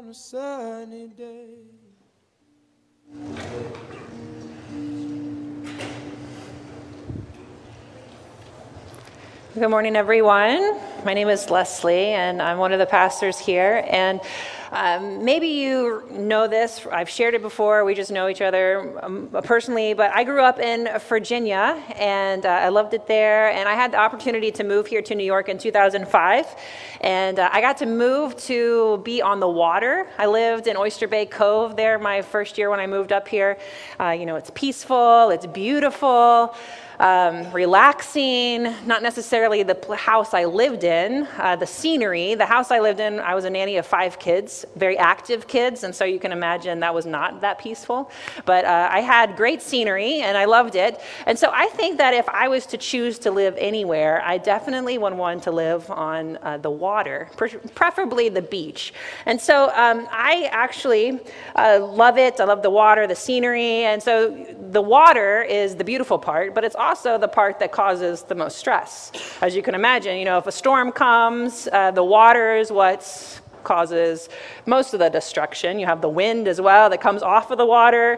on a sunny day. Good morning, everyone. My name is Leslie, and I'm one of the pastors here. And maybe you know this. I've shared it before. We just know each other personally. But I grew up in Virginia, and I loved it there. And I had the opportunity to move here to New York in 2005. And I got to move to be on the water. I lived in Oyster Bay Cove there my first year when I moved up here. It's peaceful. It's beautiful. Relaxing, not necessarily the house I lived in, the scenery. The house I lived in, I was a nanny of 5 kids, very active kids, and so you can imagine that was not that peaceful. But I had great scenery, and I loved it. And so I think that if I was to choose to live anywhere, I definitely would want to live on the water, preferably the beach. And so I actually love it. I love the water, the scenery, and so the water is the beautiful part, but it's also the part that causes the most stress. As you can imagine, if a storm comes, the water is what causes most of the destruction. You have the wind as well that comes off of the water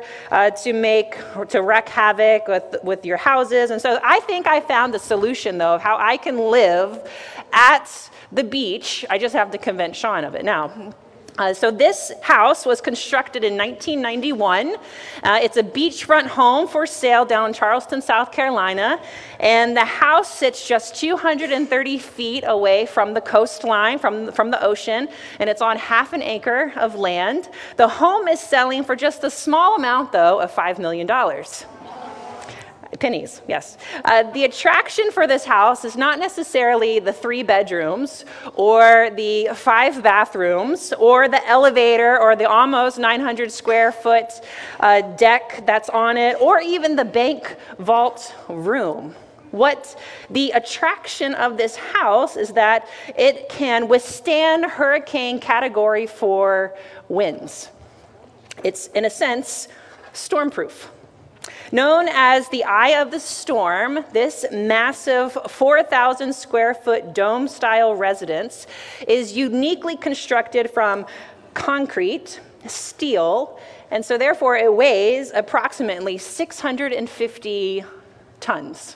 to wreak havoc with your houses. And so I think I found a solution, though, of how I can live at the beach. I just have to convince Sean of it now. So this house was constructed in 1991. It's a beachfront home for sale down in Charleston, South Carolina. And the house sits just 230 feet away from the coastline, from the ocean. And it's on half an acre of land. The home is selling for just a small amount, though, of $5 million. Pennies, yes. The attraction for this house is not necessarily the 3 bedrooms or the 5 bathrooms or the elevator or the almost 900 square foot deck that's on it, or even the bank vault room. What the attraction of this house is that it can withstand hurricane category 4 winds. It's, in a sense, storm-proof. Known as the Eye of the Storm, this massive 4,000 square foot dome-style residence is uniquely constructed from concrete, steel, and so therefore it weighs approximately 650 tons.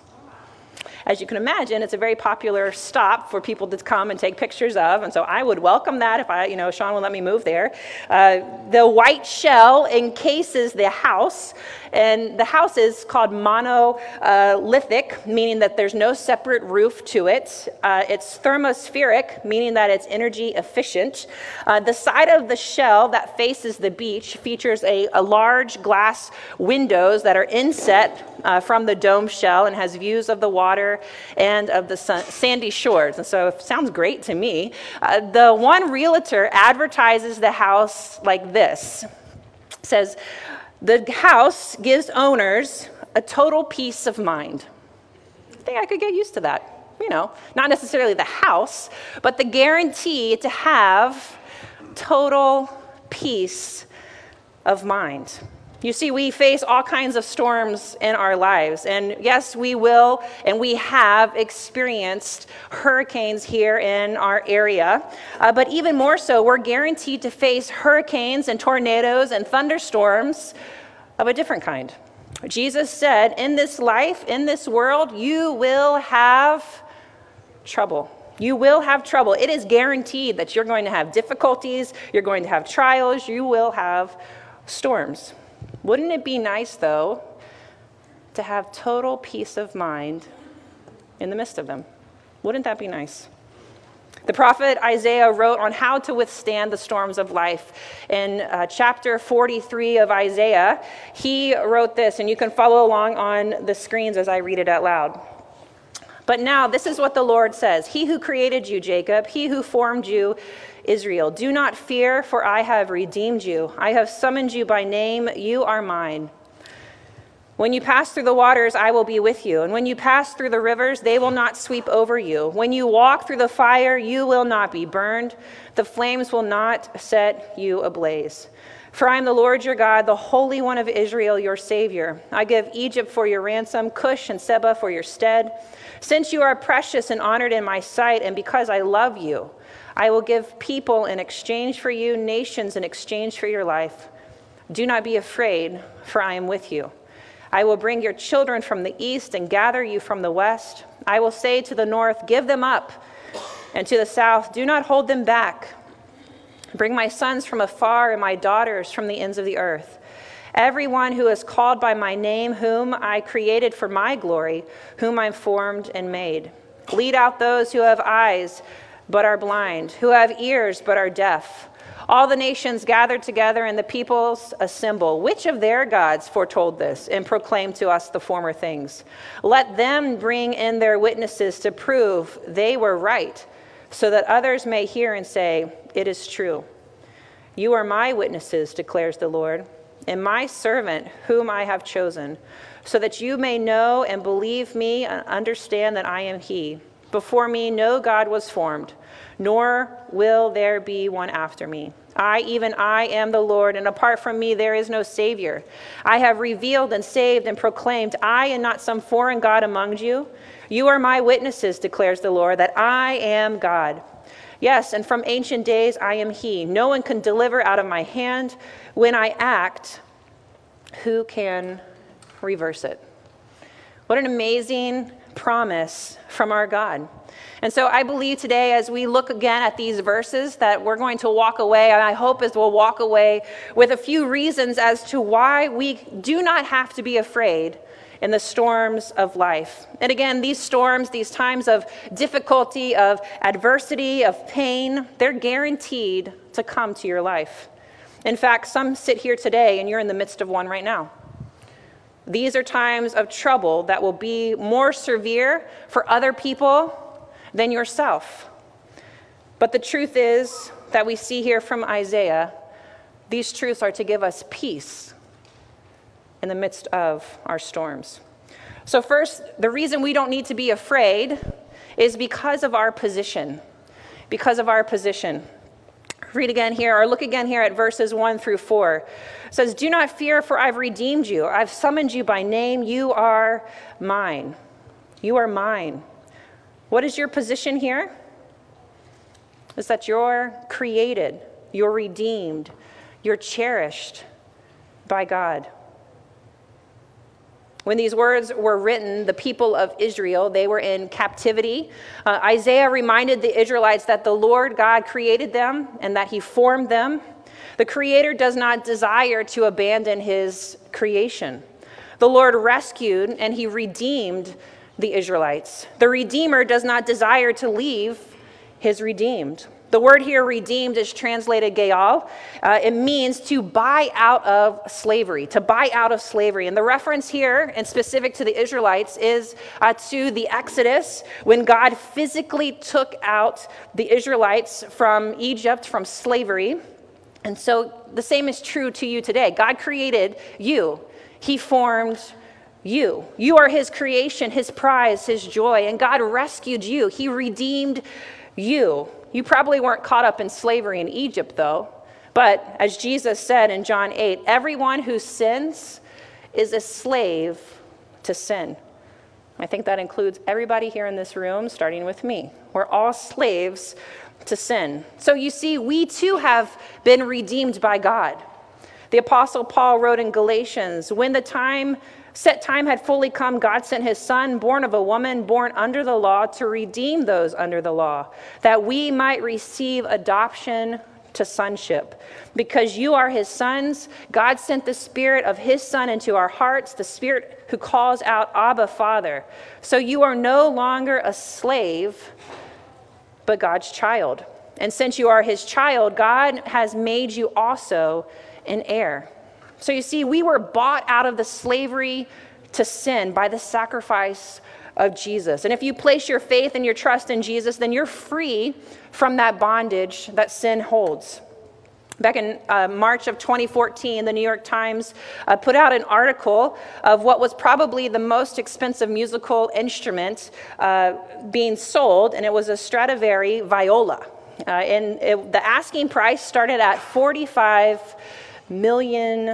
As you can imagine, it's a very popular stop for people to come and take pictures of, and so I would welcome that if Sean would let me move there. The white shell encases the house, and the house is called monolithic, meaning that there's no separate roof to it. It's thermospheric, meaning that it's energy efficient. The side of the shell that faces the beach features a large glass windows that are inset from the dome shell and has views of the water and of the sandy shores. And so it sounds great to me. The one realtor advertises the house like this. It says, "The house gives owners a total peace of mind." I think I could get used to that. Not necessarily the house, but the guarantee to have total peace of mind. You see, we face all kinds of storms in our lives. And yes, we will and we have experienced hurricanes here in our area. But even more so, we're guaranteed to face hurricanes and tornadoes and thunderstorms of a different kind. Jesus said, in this life, in this world, you will have trouble. You will have trouble. It is guaranteed that you're going to have difficulties, you're going to have trials, you will have storms. Wouldn't it be nice, though, to have total peace of mind in the midst of them? Wouldn't that be nice? The prophet Isaiah wrote on how to withstand the storms of life. In chapter 43 of Isaiah, he wrote this, and you can follow along on the screens as I read it out loud. "But now this is what the Lord says, He who created you, Jacob, He who formed you, Israel, do not fear, for I have redeemed you. I have summoned you by name. You are mine. When you pass through the waters, I will be with you. And when you pass through the rivers, they will not sweep over you. When you walk through the fire, you will not be burned. The flames will not set you ablaze. For I am the Lord your God, the Holy One of Israel, your Savior. I give Egypt for your ransom, Cush and Seba for your stead. Since you are precious and honored in my sight, and because I love you, I will give people in exchange for you, nations in exchange for your life. Do not be afraid, for I am with you. I will bring your children from the east and gather you from the west. I will say to the north, give them up, and to the south, do not hold them back. Bring my sons from afar and my daughters from the ends of the earth. Everyone who is called by my name, whom I created for my glory, whom I formed and made. Lead out those who have eyes but are blind, who have ears but are deaf. All the nations gathered together and the peoples assemble. Which of their gods foretold this and proclaimed to us the former things? Let them bring in their witnesses to prove they were right, so that others may hear and say, it is true. You are my witnesses, declares the Lord, and my servant whom I have chosen, so that you may know and believe me and understand that I am he. Before me no God was formed, nor will there be one after me. Even I am the Lord, and apart from me there is no Savior. I have revealed and saved and proclaimed, I am not some foreign God among you. You are my witnesses, declares the Lord, that I am God. Yes, and from ancient days I am he. No one can deliver out of my hand. When I act, who can reverse it? What an amazing promise from our God. And so I believe today, as we look again at these verses, that we're going to walk away, and I hope as we'll walk away with a few reasons as to why we do not have to be afraid in the storms of life. And again, these storms, these times of difficulty, of adversity, of pain, they're guaranteed to come to your life. In fact, some sit here today and you're in the midst of one right now. These are times of trouble that will be more severe for other people than yourself. But the truth is that we see here from Isaiah, these truths are to give us peace in the midst of our storms. So first, the reason we don't need to be afraid is because of our position. Because of our position. Read again here, or look again here at verses 1 through 4. It says, do not fear, for I've redeemed you. I've summoned you by name. You are mine. You are mine. What is your position here? It's that you're created, you're redeemed, you're cherished by God. When these words were written, the people of Israel, they were in captivity. Isaiah reminded the Israelites that the Lord God created them and that he formed them. The Creator does not desire to abandon his creation. The Lord rescued and he redeemed the Israelites. The Redeemer does not desire to leave his redeemed. The word here, redeemed, is translated geal. It means to buy out of slavery, to buy out of slavery. And the reference here, and specific to the Israelites, is to the Exodus, when God physically took out the Israelites from Egypt, from slavery. And so the same is true to you today. God created you. He formed you. You are his creation, his prize, his joy, and God rescued you. He redeemed you. You probably weren't caught up in slavery in Egypt, though. But as Jesus said in John 8, everyone who sins is a slave to sin. I think that includes everybody here in this room, starting with me. We're all slaves to sin. So you see, we too have been redeemed by God. The Apostle Paul wrote in Galatians, when the set time had fully come, God sent his son, born of a woman, born under the law, to redeem those under the law, that we might receive adoption to sonship. Because you are his sons, God sent the Spirit of his Son into our hearts, the Spirit who calls out, Abba, Father. So you are no longer a slave, but God's child. And since you are his child, God has made you also an heir. So you see, we were bought out of the slavery to sin by the sacrifice of Jesus. And if you place your faith and your trust in Jesus, then you're free from that bondage that sin holds. Back in March of 2014, the New York Times put out an article of what was probably the most expensive musical instrument being sold, and it was a Stradivari viola. The asking price started at $45 million.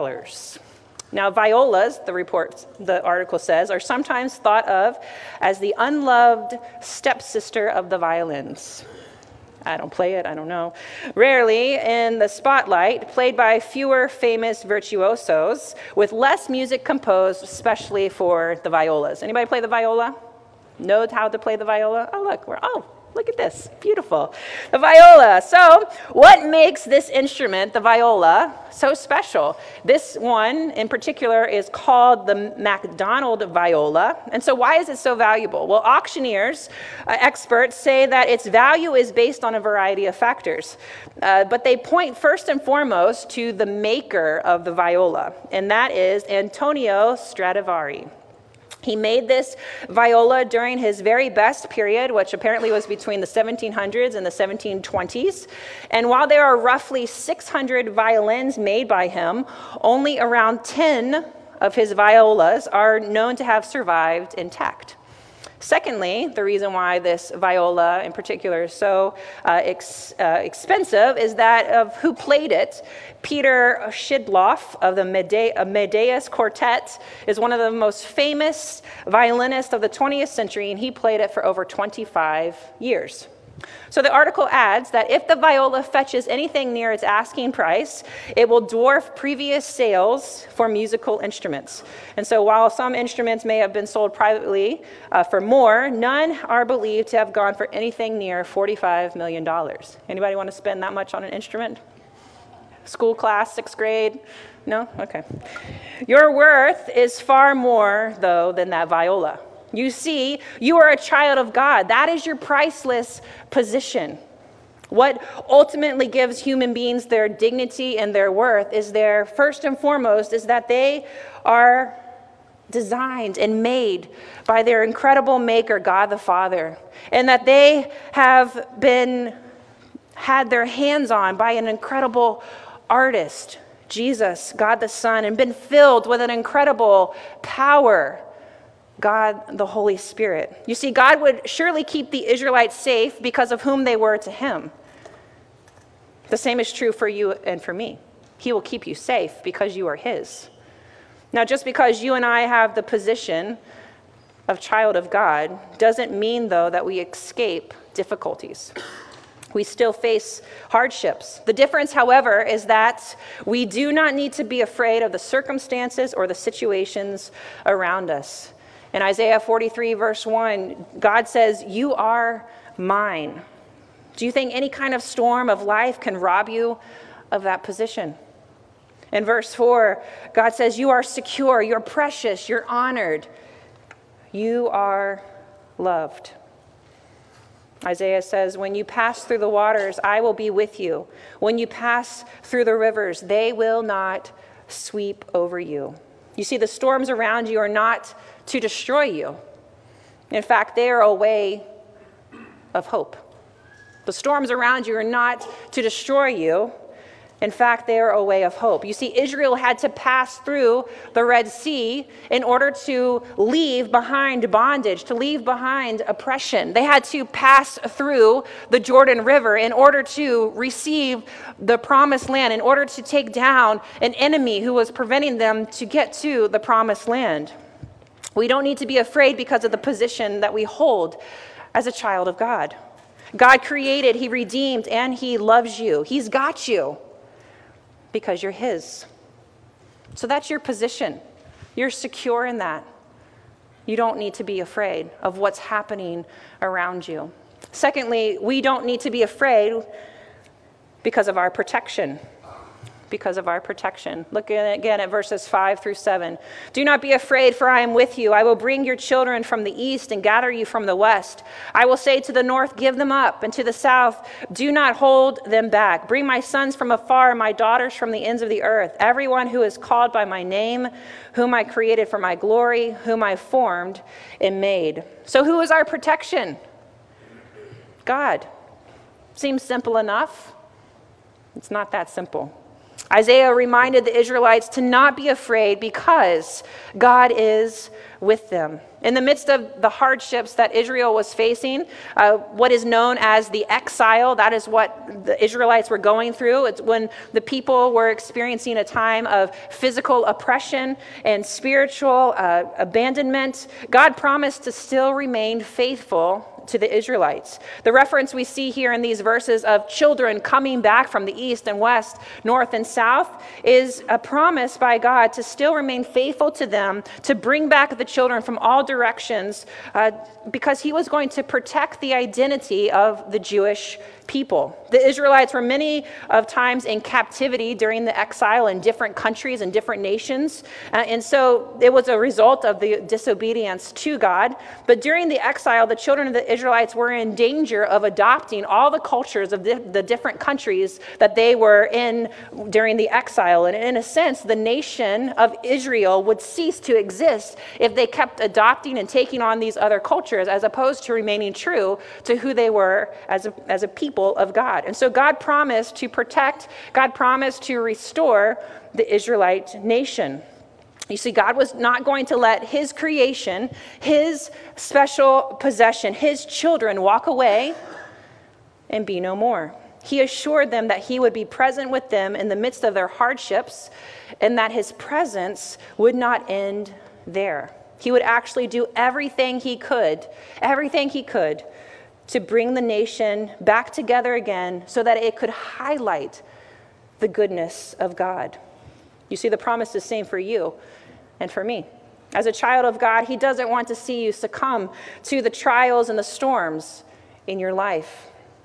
Now, violas, the article says, are sometimes thought of as the unloved stepsister of the violins. I don't play it, I don't know. Rarely in the spotlight, played by fewer famous virtuosos, with less music composed especially for the violas. Anybody play the viola? Know how to play the viola? Look at this, beautiful. The viola. So what makes this instrument, the viola, so special? This one in particular is called the MacDonald viola. And so why is it so valuable? Well, auctioneers, experts say that its value is based on a variety of factors. But they point first and foremost to the maker of the viola, and that is Antonio Stradivari. He made this viola during his very best period, which apparently was between the 1700s and the 1720s. And while there are roughly 600 violins made by him, only around 10 of his violas are known to have survived intact. Secondly, the reason why this viola in particular is so expensive is that of who played it. Peter Shidloff of the Amadeus Quartet is one of the most famous violinists of the 20th century, and he played it for over 25 years. So the article adds that if the viola fetches anything near its asking price, it will dwarf previous sales for musical instruments. And so while some instruments may have been sold privately for more, none are believed to have gone for anything near $45 million. Anybody want to spend that much on an instrument? School class, 6th grade? No? Okay. Your worth is far more, though, than that viola. You see, you are a child of God. That is your priceless position. What ultimately gives human beings their dignity and their worth is first and foremost, is that they are designed and made by their incredible maker, God the Father, and that they have had their hands on by an incredible artist, Jesus, God the Son, and been filled with an incredible power, God, the Holy Spirit. You see, God would surely keep the Israelites safe because of whom they were to him. The same is true for you and for me. He will keep you safe because you are his. Now, just because you and I have the position of child of God doesn't mean, though, that we escape difficulties. We still face hardships. The difference, however, is that we do not need to be afraid of the circumstances or the situations around us. In Isaiah 43, verse 1, God says, "You are mine." Do you think any kind of storm of life can rob you of that position? In verse 4, God says, "You are secure, you're precious, you're honored, you are loved." Isaiah says, "When you pass through the waters, I will be with you. When you pass through the rivers, they will not sweep over you." You see, the storms around you are not to destroy you. In fact, they are a way of hope. The storms around you are not to destroy you. In fact, they are a way of hope. You see, Israel had to pass through the Red Sea in order to leave behind bondage, to leave behind oppression. They had to pass through the Jordan River in order to receive the promised land, in order to take down an enemy who was preventing them to get to the promised land. We don't need to be afraid because of the position that we hold as a child of God. God created, he redeemed, and he loves you. He's got you because you're his. So that's your position. You're secure in that. You don't need to be afraid of what's happening around you. Secondly, we don't need to be afraid because of our protection. Because of our protection. Look again at verses 5 through 7. "Do not be afraid, for I am with you. I will bring your children from the east and gather you from the west. I will say to the north, give them up, and to the south, do not hold them back. Bring my sons from afar, my daughters from the ends of the earth. Everyone who is called by my name, whom I created for my glory, whom I formed and made." So who is our protection? God. Seems simple enough. It's not that simple. Isaiah reminded the Israelites to not be afraid because God is with them. In the midst of the hardships that Israel was facing, what is known as the exile, that is what the Israelites were going through. It's when the people were experiencing a time of physical oppression and spiritual abandonment. God promised to still remain faithful to the Israelites. The reference we see here in these verses of children coming back from the east and west, north and south, is a promise by God to still remain faithful to them, to bring back the children from all directions, because he was going to protect the identity of the Jewish people. The Israelites were many of times in captivity during the exile in different countries and different nations. And so it was a result of the disobedience to God. But during the exile, the children of the Israelites were in danger of adopting all the cultures of the different countries that they were in during the exile. And in a sense, the nation of Israel would cease to exist if they kept adopting and taking on these other cultures as opposed to remaining true to who they were as a people of God. And so God promised to protect, God promised to restore the Israelite nation. You see, God was not going to let his creation, his special possession, his children walk away and be no more. He assured them that he would be present with them in the midst of their hardships and that his presence would not end there. He would actually do everything he could to bring the nation back together again so that it could highlight the goodness of God. You see, the promise is the same for you and for me. As a child of God, he doesn't want to see you succumb to the trials and the storms in your life.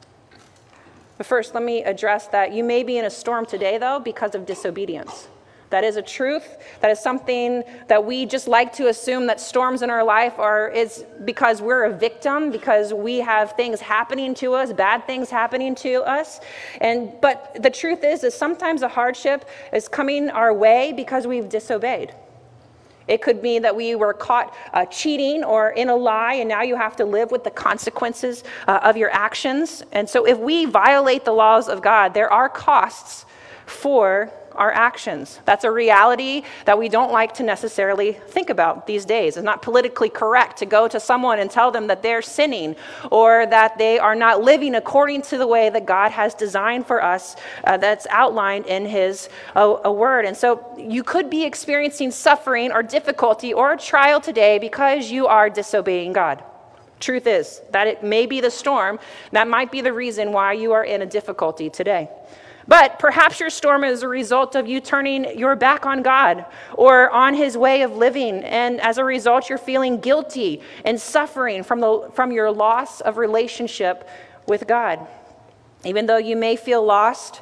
But first, let me address that you may be in a storm today, though, because of disobedience. That is a truth. That is something that we just like to assume that storms in our life is because we're a victim, because we have things happening to us, bad things happening to us. But the truth is sometimes a hardship is coming our way because we've disobeyed. It could mean that we were caught cheating or in a lie, and now you have to live with the consequences of your actions. And so if we violate the laws of God, there are costs for our actions. That's a reality that we don't like to necessarily think about these days. It's not politically correct to go to someone and tell them that they're sinning or that they are not living according to the way that God has designed for us, that's outlined in his word. And so you could be experiencing suffering or difficulty or a trial today because you are disobeying God. Truth is that it may be the storm. That might be the reason why you are in a difficulty today. But perhaps your storm is a result of you turning your back on God or on his way of living. And as a result, you're feeling guilty and suffering from your loss of relationship with God. Even though you may feel lost,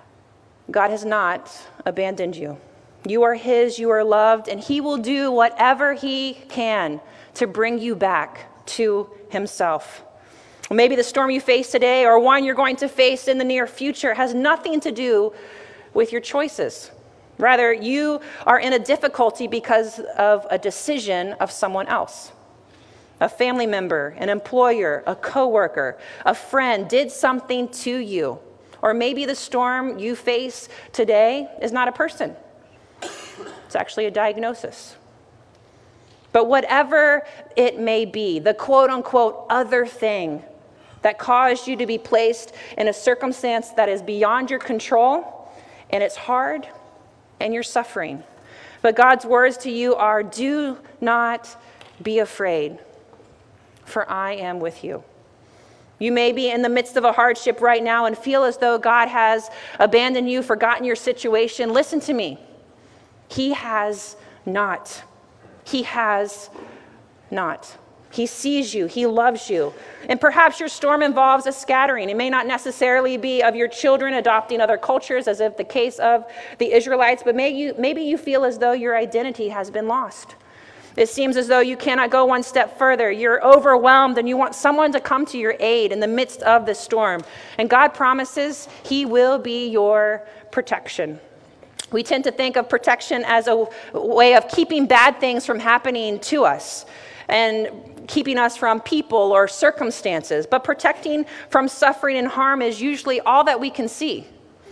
God has not abandoned you. You are his, you are loved, and he will do whatever he can to bring you back to himself. Maybe the storm you face today or one you're going to face in the near future has nothing to do with your choices. Rather, you are in a difficulty because of a decision of someone else. A family member, an employer, a coworker, a friend did something to you. Or maybe the storm you face today is not a person. It's actually a diagnosis. But whatever it may be, the quote-unquote other thing that caused you to be placed in a circumstance that is beyond your control, and it's hard, and you're suffering. But God's words to you are, do not be afraid, for I am with you. You may be in the midst of a hardship right now and feel as though God has abandoned you, forgotten your situation. Listen to me. He has not. He has not. He sees you. He loves you. And perhaps your storm involves a scattering. It may not necessarily be of your children adopting other cultures, as if the case of the Israelites, but maybe you feel as though your identity has been lost. It seems as though you cannot go one step further. You're overwhelmed and you want someone to come to your aid in the midst of the storm. And God promises he will be your protection. We tend to think of protection as a way of keeping bad things from happening to us and keeping us from people or circumstances. But protecting from suffering and harm is usually all that we can see.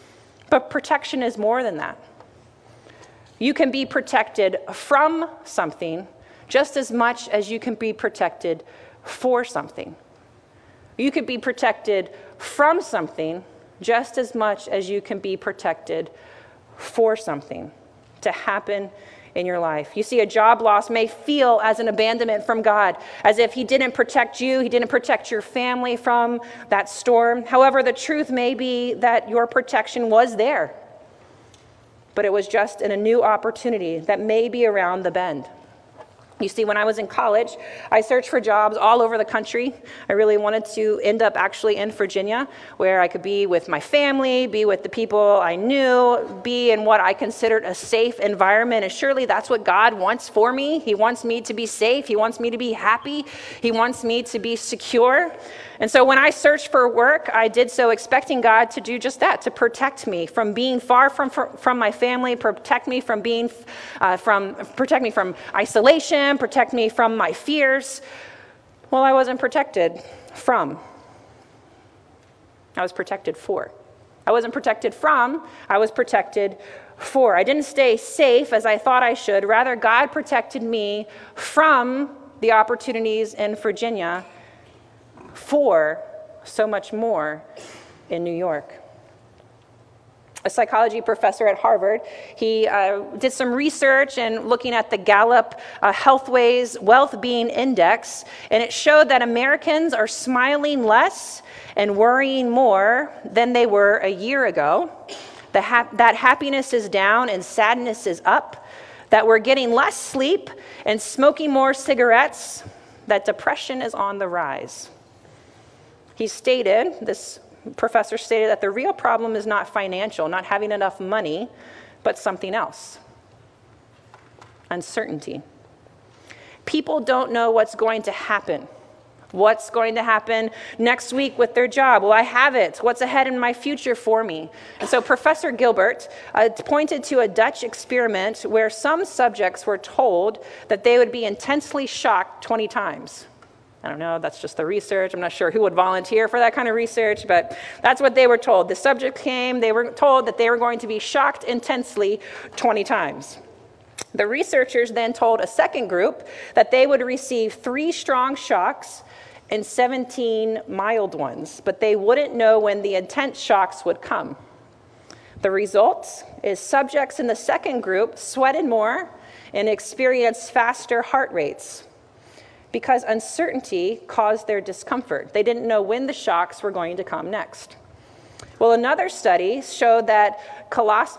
But protection is more than that. You can be protected from something just as much as you can be protected for something. You could be protected from something just as much as you can be protected for something to happen in your life. You see, a job loss may feel as an abandonment from God, as if he didn't protect you, he didn't protect your family from that storm. However, the truth may be that your protection was there, but it was just in a new opportunity that may be around the bend. You see, when I was in college, I searched for jobs all over the country. I really wanted to end up actually in Virginia, where I could be with my family, be with the people I knew, be in what I considered a safe environment. And surely that's what God wants for me. He wants me to be safe. He wants me to be happy. He wants me to be secure. And so when I searched for work, I did so expecting God to do just that, to protect me from being far from my family, protect me from being protect me from isolation, protect me from my fears. Well, I wasn't protected from. I was protected for. I wasn't protected from, I was protected for. I didn't stay safe as I thought I should. Rather, God protected me from the opportunities in Virginia for so much more in New York. A psychology professor at Harvard, he did some research and looking at the Gallup Healthways Wealth-Being Index, and it showed that Americans are smiling less and worrying more than they were a year ago. That happiness is down and sadness is up, that we're getting less sleep and smoking more cigarettes, that depression is on the rise. This professor stated that the real problem is not financial, not having enough money, but something else. Uncertainty. People don't know what's going to happen. What's going to happen next week with their job? Will I have it? What's ahead in my future for me? And so Professor Gilbert pointed to a Dutch experiment where some subjects were told that they would be intensely shocked 20 times. I don't know, that's just the research. I'm not sure who would volunteer for that kind of research, but that's what they were told. The subject came, they were told that they were going to be shocked intensely 20 times. The researchers then told a second group that they would receive 3 strong shocks and 17 mild ones, but they wouldn't know when the intense shocks would come. The result is subjects in the second group sweated more and experienced faster heart rates, because uncertainty caused their discomfort. They didn't know when the shocks were going to come next. Well, another study showed that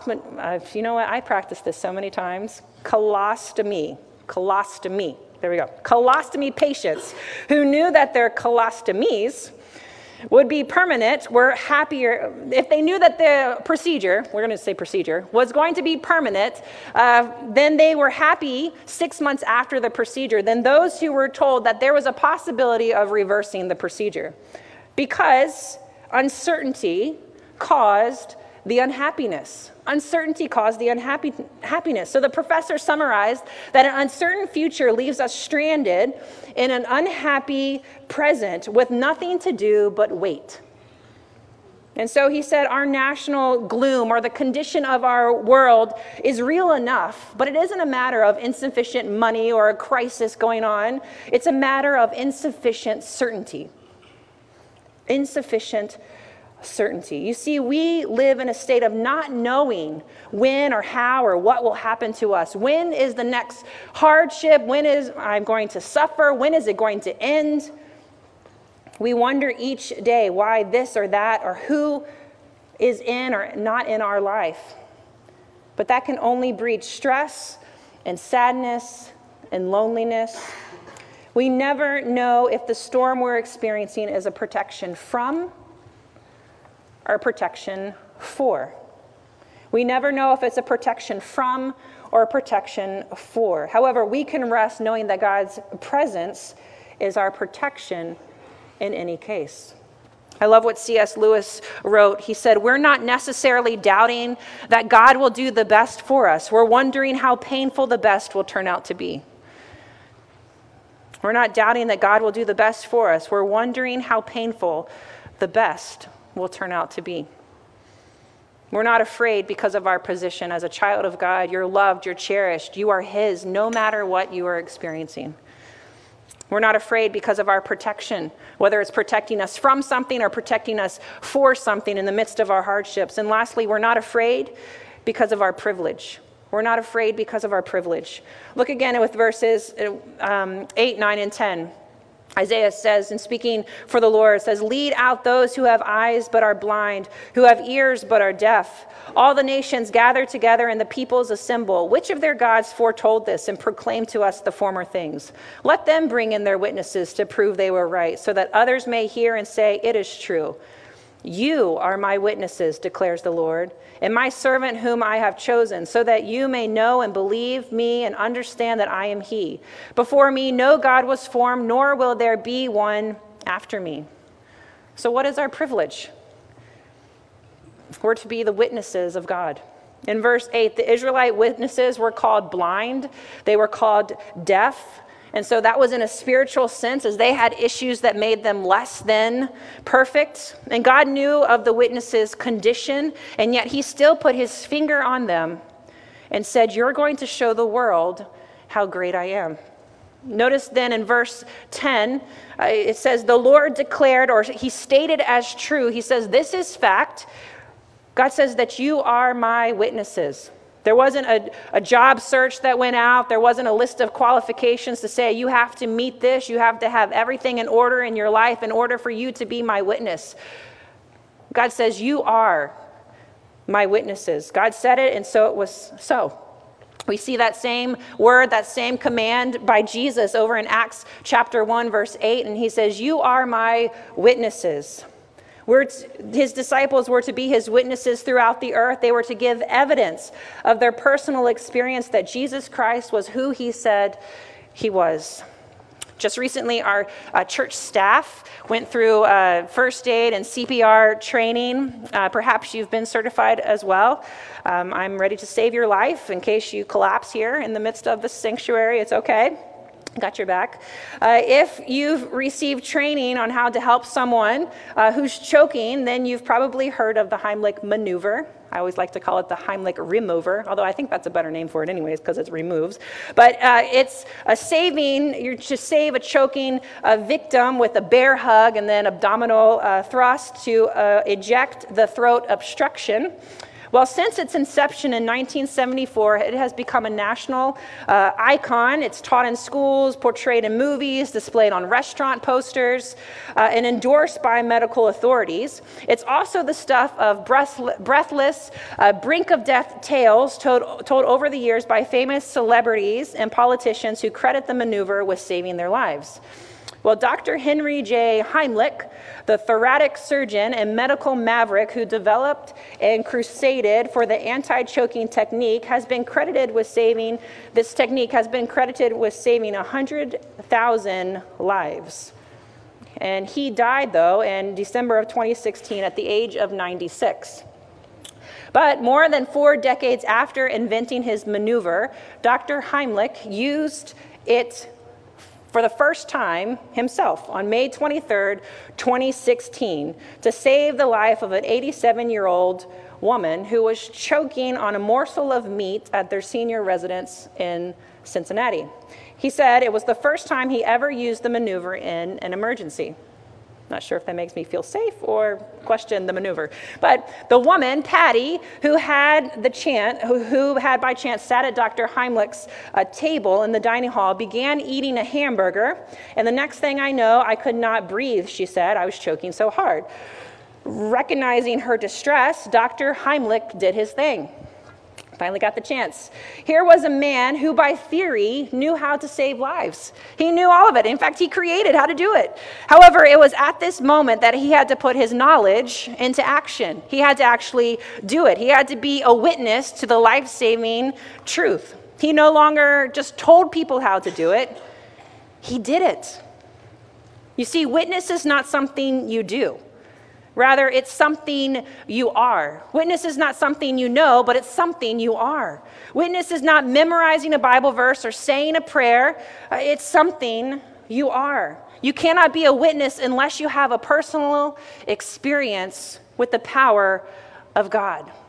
you know what? I practiced this so many times. Colostomy. There we go. Colostomy patients who knew that their colostomies would be permanent were happier. If they knew that the procedure, we're going to say procedure, was going to be permanent, then they were happy 6 months after the procedure than those who were told that there was a possibility of reversing the procedure. Because uncertainty caused the unhappiness. Uncertainty caused the unhappiness. So the professor summarized that an uncertain future leaves us stranded in an unhappy present with nothing to do but wait. And so he said our national gloom or the condition of our world is real enough, but it isn't a matter of insufficient money or a crisis going on. It's a matter of insufficient certainty. Insufficient certainty. You see, we live in a state of not knowing when or how or what will happen to us. When is the next hardship? When is I'm going to suffer? When is it going to end? We wonder each day why this or that or who is in or not in our life. But that can only breed stress and sadness and loneliness. We never know if the storm we're experiencing is a protection from or protection for. We never know if it's a protection from or a protection for. However, we can rest knowing that God's presence is our protection in any case. I love what C.S. Lewis wrote. He said, we're not necessarily doubting that God will do the best for us. We're wondering how painful the best will turn out to be. We're not doubting that God will do the best for us. We're wondering how painful the best will turn out to be. We're not afraid because of our position as a child of God. You're loved, you're cherished, you are His no matter what you are experiencing. We're not afraid because of our protection, whether it's protecting us from something or protecting us for something in the midst of our hardships. And lastly, we're not afraid because of our privilege. We're not afraid because of our privilege. Look again with verses 8, 9, and 10. Isaiah says, in speaking for the Lord, says, lead out those who have eyes but are blind, who have ears but are deaf. All the nations gather together and the peoples assemble. Which of their gods foretold this and proclaimed to us the former things? Let them bring in their witnesses to prove they were right, so that others may hear and say, it is true. You are my witnesses, declares the Lord, and my servant whom I have chosen, so that you may know and believe me and understand that I am He. Before me no God was formed, nor will there be one after me. So what is our privilege? We're to be the witnesses of God. In verse 8, the Israelite witnesses were called blind. They were called deaf. And so that was in a spiritual sense, as they had issues that made them less than perfect. And God knew of the witnesses' condition, and yet He still put His finger on them and said, you're going to show the world how great I am. Notice then in verse 10, it says, the Lord declared, or He stated as true, He says, this is fact. God says that you are my witnesses. There wasn't a job search that went out. There wasn't a list of qualifications to say you have to meet this. You have to have everything in order in your life in order for you to be my witness. God says you are my witnesses. God said it, and so it was so. We see that same word, that same command by Jesus over in Acts chapter 1, verse 8, and He says, you are my witnesses. His disciples were to be His witnesses throughout the earth. They were to give evidence of their personal experience that Jesus Christ was who He said He was. Just recently, our church staff went through first aid and CPR training. Perhaps you've been certified as well. I'm ready to save your life in case you collapse here in the midst of the sanctuary. It's okay. Got your back. If you've received training on how to help someone who's choking, then you've probably heard of the Heimlich maneuver. I always like to call it the Heimlich remover, although I think that's a better name for it anyways because it removes. But it's you're to save a choking victim with a bear hug and then abdominal thrust to eject the throat obstruction. Well, since its inception in 1974, it has become a national icon. It's taught in schools, portrayed in movies, displayed on restaurant posters, and endorsed by medical authorities. It's also the stuff of breathless, brink-of-death tales told over the years by famous celebrities and politicians who credit the maneuver with saving their lives. Well, Dr. Henry J. Heimlich, the thoracic surgeon and medical maverick who developed and crusaded for the anti-choking technique, has been credited with saving 100,000 lives. And he died, though, in December of 2016 at the age of 96. But more than 4 decades after inventing his maneuver, Dr. Heimlich used it for the first time himself on May 23rd, 2016, to save the life of an 87-year-old woman who was choking on a morsel of meat at their senior residence in Cincinnati. He said it was the first time he ever used the maneuver in an emergency. Not sure if that makes me feel safe or question the maneuver. But the woman, Patty, who had by chance sat at Dr. Heimlich's table in the dining hall, began eating a hamburger. And the next thing I know, I could not breathe, she said. I was choking so hard. Recognizing her distress, Dr. Heimlich did his thing. Finally got the chance. Here was a man who by theory knew how to save lives. He knew all of it. In fact, he created how to do it. However, it was at this moment that he had to put his knowledge into action. He had to actually do it. He had to be a witness to the life-saving truth. He no longer just told people how to do it. He did it. You see, witness is not something you do. Rather, it's something you are. Witness is not something you know, but it's something you are. Witness is not memorizing a Bible verse or saying a prayer. It's something you are. You cannot be a witness unless you have a personal experience with the power of God.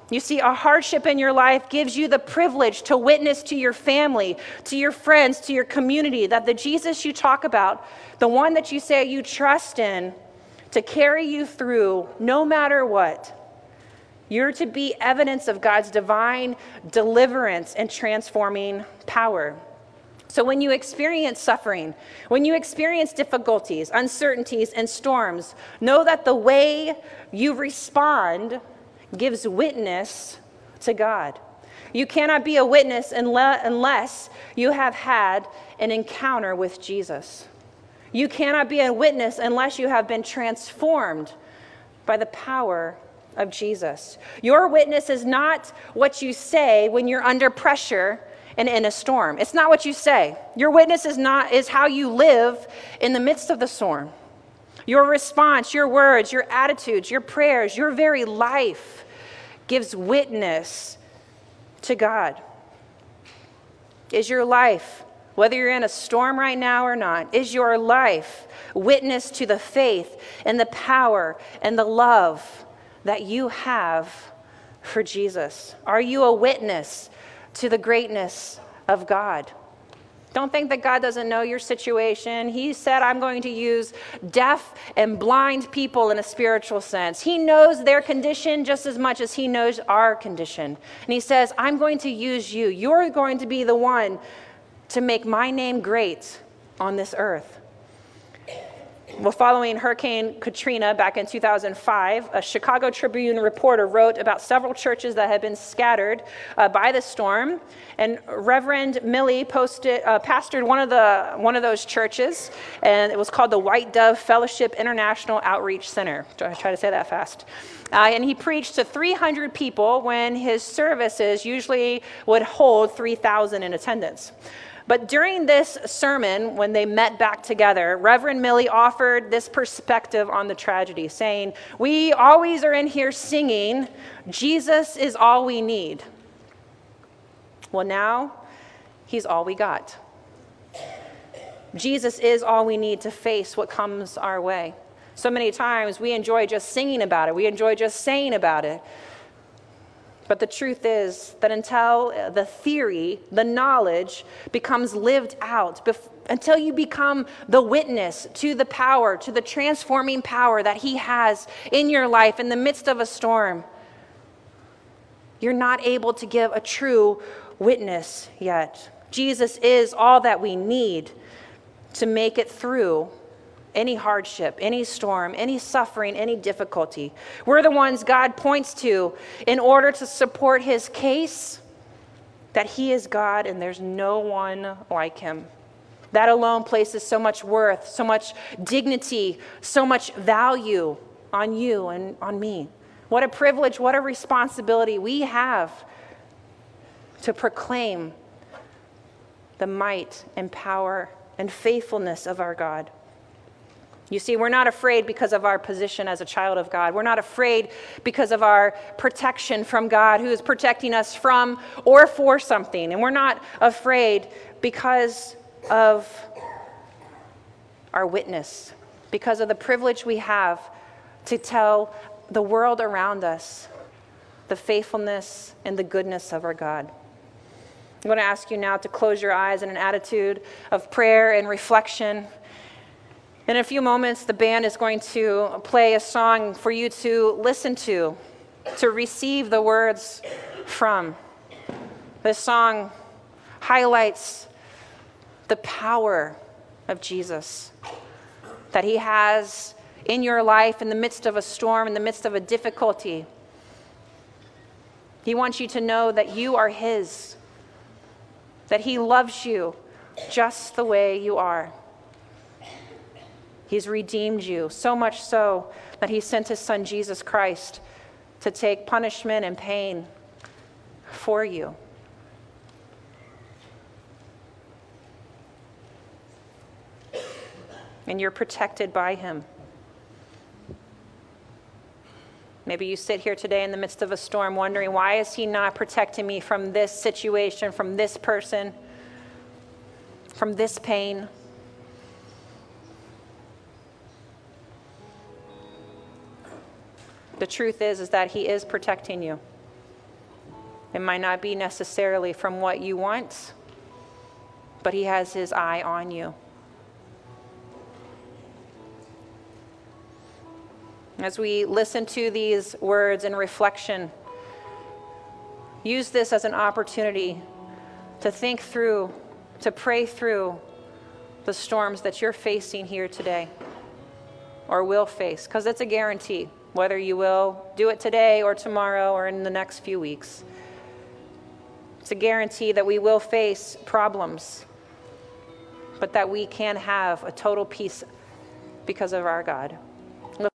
You see, a hardship in your life gives you the privilege to witness to your family, to your friends, to your community, that the Jesus you talk about, the one that you say you trust in, to carry you through no matter what. You're to be evidence of God's divine deliverance and transforming power. So when you experience suffering, when you experience difficulties, uncertainties, and storms, know that the way you respond gives witness to God. You cannot be a witness unless you have had an encounter with Jesus. You cannot be a witness unless you have been transformed by the power of Jesus. Your witness is not what you say when you're under pressure and in a storm. It's not what you say. Your witness is how you live in the midst of the storm. Your response, your words, your attitudes, your prayers, your very life gives witness to God. Is your life, whether you're in a storm right now or not, is your life witness to the faith and the power and the love that you have for Jesus? Are you a witness to the greatness of God? Don't think that God doesn't know your situation. He said, I'm going to use deaf and blind people in a spiritual sense. He knows their condition just as much as he knows our condition. And he says, I'm going to use you. You're going to be the one to make my name great on this earth. Well, following Hurricane Katrina back in 2005, a Chicago Tribune reporter wrote about several churches that had been scattered by the storm. And Reverend Milley pastored one of those churches, and it was called the White Dove Fellowship International Outreach Center. I try to say that fast. And he preached to 300 people when his services usually would hold 3,000 in attendance. But during this sermon, when they met back together, Reverend Milley offered this perspective on the tragedy, saying, we always are in here singing, Jesus is all we need. Well, now, he's all we got. Jesus is all we need to face what comes our way. So many times we enjoy just singing about it. We enjoy just saying about it. But the truth is that until the theory, the knowledge becomes lived out, until you become the witness to the power, to the transforming power that he has in your life in the midst of a storm, you're not able to give a true witness yet. Jesus is all that we need to make it through any hardship, any storm, any suffering, any difficulty. We're the ones God points to in order to support his case that he is God and there's no one like him. That alone places so much worth, so much dignity, so much value on you and on me. What a privilege, what a responsibility we have to proclaim the might and power and faithfulness of our God. You see, we're not afraid because of our position as a child of God. We're not afraid because of our protection from God, who is protecting us from or for something. And we're not afraid because of our witness, because of the privilege we have to tell the world around us the faithfulness and the goodness of our God. I'm going to ask you now to close your eyes in an attitude of prayer and reflection. In a few moments, the band is going to play a song for you to listen to receive the words from. This song highlights the power of Jesus that he has in your life in the midst of a storm, in the midst of a difficulty. He wants you to know that you are his, that he loves you just the way you are. He's redeemed you, so much so that he sent his son Jesus Christ to take punishment and pain for you. And you're protected by him. Maybe you sit here today in the midst of a storm wondering, why is he not protecting me from this situation, from this person, from this pain? The truth is that he is protecting you. It might not be necessarily from what you want, but he has his eye on you. As we listen to these words in reflection, use this as an opportunity to think through, to pray through the storms that you're facing here today or will face, because it's a guarantee, whether you will do it today or tomorrow or in the next few weeks. It's a guarantee that we will face problems, but that we can have a total peace because of our God.